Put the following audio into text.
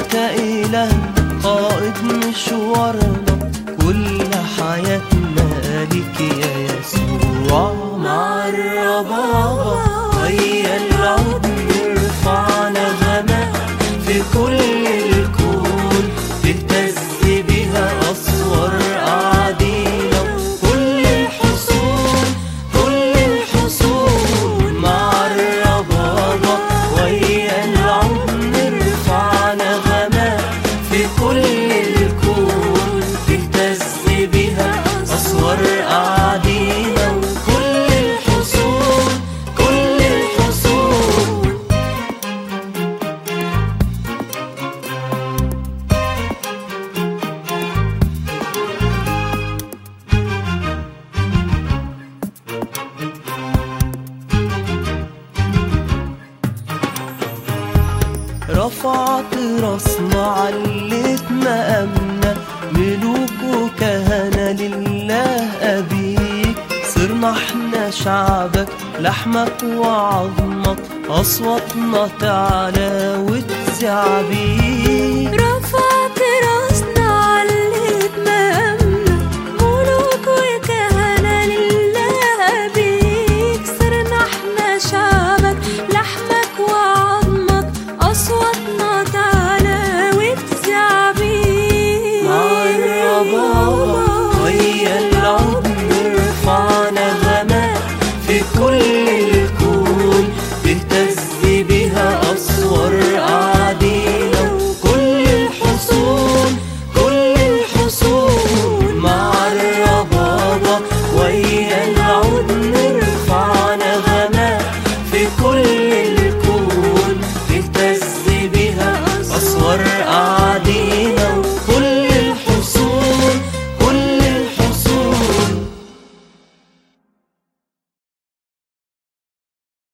انت اله قائد مشوارنا، كل حياتنا ليك يا يسوع. مع الربابة ويا العود نرفع نغمة في كل الكون، تهتز بها أسوار أعادينا وكل الحصون، كل الحصون. مع الربابة ويا العود نرفع نغمة في كل الكون، تهتز بها أسوار أعادينا وكل الحصون، كل الحصون. رفعت راسنا عليت مقامنا، ملوك وكهنة لله أبيك، صرنا احنا شعبك لحمك وعظمك، أصواتنا تعلى وتذيع بيك. رفعت